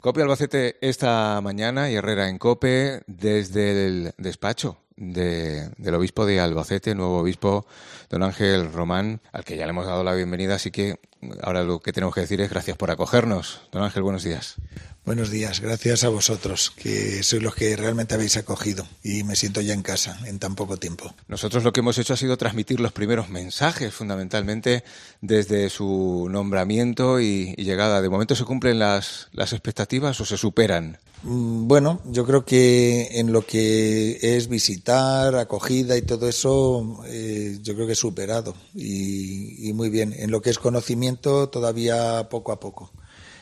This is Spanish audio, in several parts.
COPE Albacete esta mañana y Herrera en COPE desde el despacho del obispo de Albacete, nuevo obispo, don Ángel Román, al que ya le hemos dado la bienvenida, así que ahora lo que tenemos que decir es gracias por acogernos. Don Ángel, buenos días. Buenos días, gracias a vosotros, que sois los que realmente habéis acogido y me siento ya en casa en tan poco tiempo. Nosotros lo que hemos hecho ha sido transmitir los primeros mensajes, fundamentalmente desde su nombramiento y llegada. ¿De momento se cumplen las expectativas o se superan? Bueno, yo creo que en lo que es visitar, acogida y todo eso, yo creo que he superado y muy bien. En lo que es conocimiento, todavía poco a poco.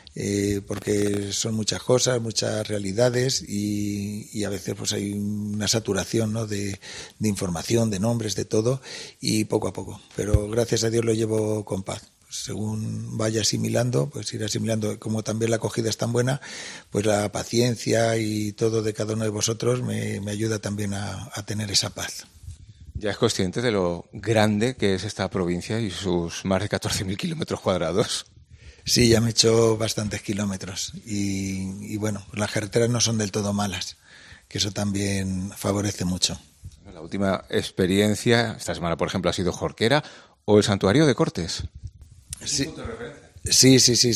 Porque son muchas cosas, muchas realidades y a veces pues hay una saturación, ¿no?, de información, de nombres, de todo, y poco a poco. Pero gracias a Dios lo llevo con paz. Según vaya asimilando, pues ir asimilando. Como también la acogida es tan buena, pues la paciencia y todo de cada uno de vosotros me ayuda también a tener esa paz. ¿Ya es consciente de lo grande que es esta provincia y sus más de 14.000 kilómetros cuadrados? Sí, ya me he hecho bastantes kilómetros y bueno, las carreteras no son del todo malas, que eso también favorece mucho. La última experiencia, esta semana por ejemplo, ha sido Jorquera o el Santuario de Cortes. Sí. Sí,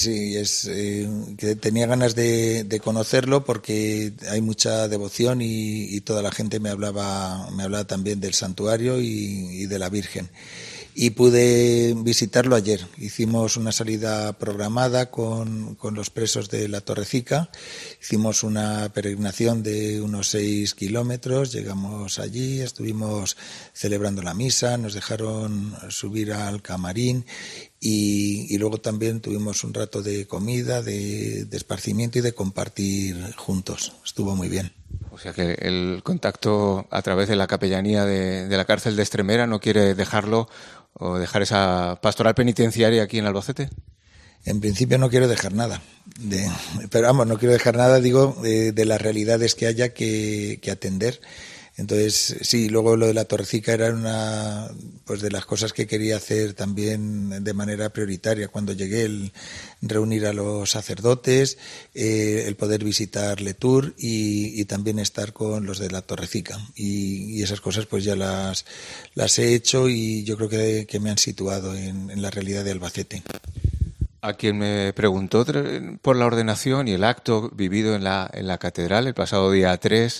que tenía ganas de conocerlo porque hay mucha devoción y toda la gente me hablaba también del santuario y de la Virgen. Y pude visitarlo ayer. Hicimos una salida programada con los presos de la Torrecica. Hicimos una peregrinación de unos 6 kilómetros. Llegamos allí, estuvimos celebrando la misa, nos dejaron subir al camarín y luego también tuvimos un rato de comida, de esparcimiento y de compartir juntos. Estuvo muy bien. O sea que el contacto a través de la capellanía de la cárcel de Extremera no quiere dejarlo o dejar esa pastoral penitenciaria aquí en Albacete. En principio no quiero dejar nada, pero vamos, no quiero dejar nada, digo, de las realidades que haya que atender. Entonces, sí, luego lo de la Torrecica era una pues de las cosas que quería hacer también de manera prioritaria cuando llegué, el reunir a los sacerdotes, el poder visitar Letur y también estar con los de la Torrecica. Y esas cosas pues ya las he hecho y yo creo que me han situado en la realidad de Albacete. A quien me preguntó por la ordenación y el acto vivido en la catedral el pasado día 3,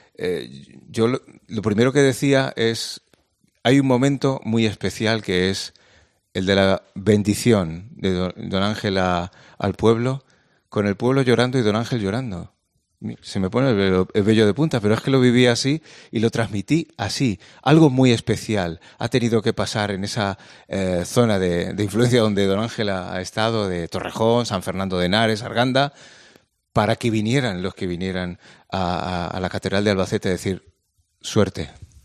yo lo primero que decía es, hay un momento muy especial que es el de la bendición de don Ángel al pueblo, con el pueblo llorando y don Ángel llorando. Se me pone el vello de punta, pero es que lo viví así y lo transmití así. Algo muy especial ha tenido que pasar en esa zona de influencia donde don Ángel ha estado, de Torrejón, San Fernando de Henares, Arganda, para que vinieran los que vinieran a la Catedral de Albacete a decir suerte.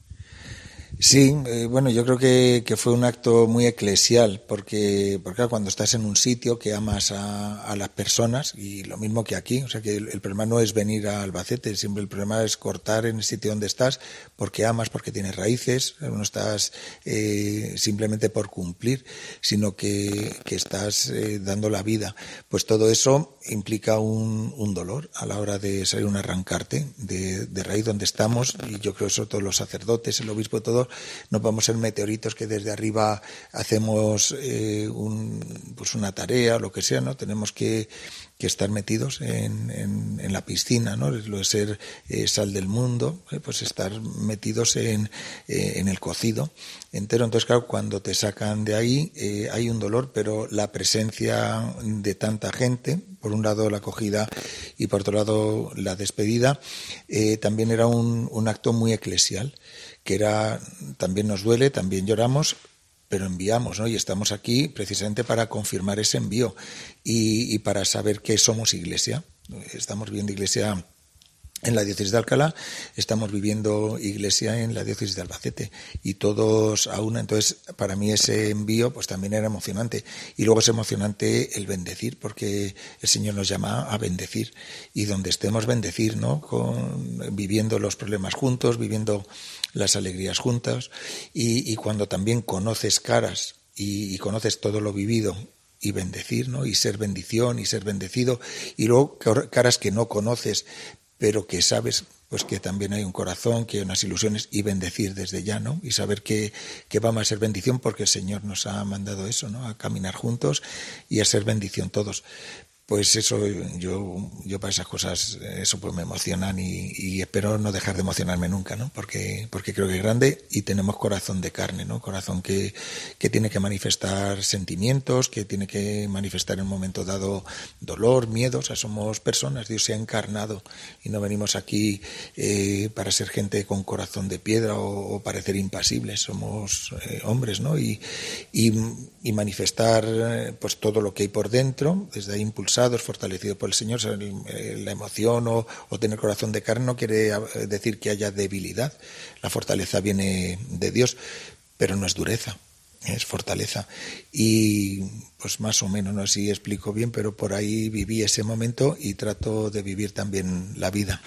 Sí, bueno, yo creo que fue un acto muy eclesial, porque claro, cuando estás en un sitio que amas a las personas, y lo mismo que aquí, o sea que el problema no es venir a Albacete, siempre el problema es cortar en el sitio donde estás, porque amas, porque tienes raíces, no estás simplemente por cumplir, sino que estás dando la vida. Pues todo eso implica un dolor a la hora de salir un arrancarte de raíz donde estamos, y yo creo eso todos los sacerdotes, el obispo, todo. No vamos a ser meteoritos que desde arriba hacemos pues una tarea o lo que sea, ¿no? Tenemos que estar metidos en la piscina, ¿no? Lo de ser sal del mundo, pues estar metidos en el cocido entero. Entonces, claro, cuando te sacan de ahí hay un dolor, pero la presencia de tanta gente, por un lado la acogida y por otro lado la despedida, también era un acto muy eclesial, que era, también nos duele, también lloramos, pero enviamos, ¿no? Y estamos aquí precisamente para confirmar ese envío y para saber que somos iglesia. Estamos viendo iglesia en la diócesis de Alcalá, estamos viviendo iglesia en la diócesis de Albacete y todos a una. Entonces, para mí ese envío pues también era emocionante, y luego es emocionante el bendecir, porque el Señor nos llama a bendecir, y donde estemos bendecir, ¿no? Viviendo los problemas juntos, viviendo las alegrías juntas, y cuando también conoces caras y conoces todo lo vivido y bendecir, ¿no? Y ser bendición y ser bendecido. Y luego caras que no conoces, pero que sabes pues que también hay un corazón, que hay unas ilusiones, y bendecir desde ya, ¿no? Y saber que vamos a ser bendición porque el Señor nos ha mandado eso, ¿no? A caminar juntos y a ser bendición todos. Pues eso, yo para esas cosas, eso pues me emocionan y espero no dejar de emocionarme nunca, ¿no? Porque creo que es grande y tenemos corazón de carne, ¿no? Corazón que tiene que manifestar sentimientos, que tiene que manifestar en un momento dado dolor, miedo. O sea, somos personas, Dios se ha encarnado y no venimos aquí para ser gente con corazón de piedra o parecer impasibles. Somos hombres, ¿no? Y manifestar pues todo lo que hay por dentro, desde ahí impulsados, fortalecidos por el Señor. O sea, la emoción o tener corazón de carne no quiere decir que haya debilidad. La fortaleza viene de Dios, pero no es dureza, es fortaleza. Y pues más o menos, no sé si explico bien, pero por ahí viví ese momento y trato de vivir también la vida.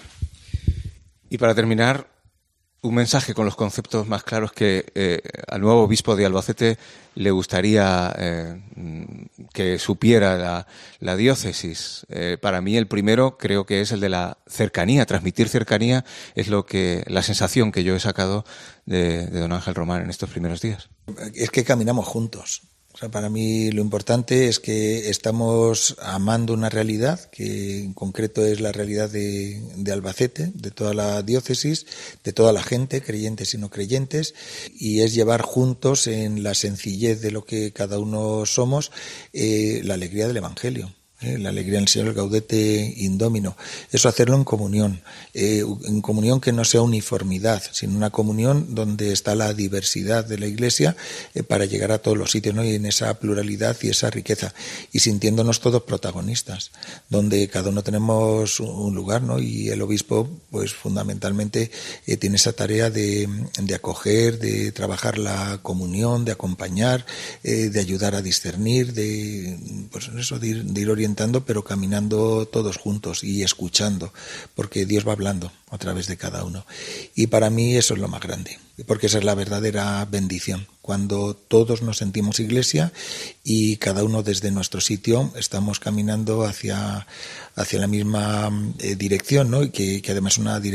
Y para terminar, un mensaje con los conceptos más claros que al nuevo obispo de Albacete le gustaría que supiera la diócesis. Para mí el primero creo que es el de la cercanía. Transmitir cercanía es la sensación que yo he sacado de don Ángel Román en estos primeros días. Es que caminamos juntos. O sea, para mí lo importante es que estamos amando una realidad, que en concreto es la realidad de Albacete, de toda la diócesis, de toda la gente, creyentes y no creyentes, y es llevar juntos en la sencillez de lo que cada uno somos la alegría del Evangelio. La alegría del Señor, el gaudete indomino. Eso hacerlo en comunión que no sea uniformidad, sino una comunión donde está la diversidad de la Iglesia para llegar a todos los sitios, ¿no? Y en esa pluralidad y esa riqueza, y sintiéndonos todos protagonistas, donde cada uno tenemos un lugar, ¿no? Y el obispo, pues fundamentalmente tiene esa tarea de acoger, de trabajar la comunión, de acompañar, de ayudar a discernir, de ir orientando, pero caminando todos juntos y escuchando, porque Dios va hablando a través de cada uno. Y para mí eso es lo más grande, porque esa es la verdadera bendición, cuando todos nos sentimos iglesia y cada uno desde nuestro sitio estamos caminando hacia la misma dirección, ¿no? Y que además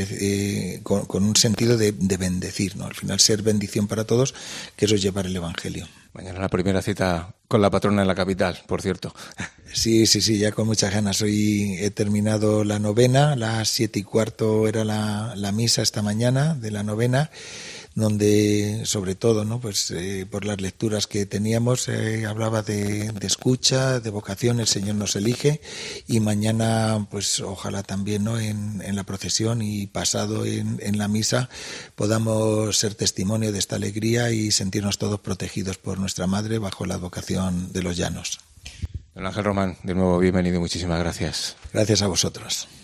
con un sentido de bendecir, ¿no? Al final ser bendición para todos, que eso es llevar el Evangelio. Mañana la primera cita con la patrona en la capital, por cierto. Sí, ya con muchas ganas. Hoy he terminado la novena, a las 7:15 era la misa esta mañana de la novena, donde sobre todo, ¿no? Pues por las lecturas que teníamos hablaba de escucha, de vocación. El Señor nos elige, y mañana pues ojalá también, ¿no? En la procesión y pasado en la misa podamos ser testimonio de esta alegría y sentirnos todos protegidos por nuestra Madre bajo la advocación de los llanos. Don Ángel Román, de nuevo bienvenido, muchísimas gracias. Gracias a vosotros.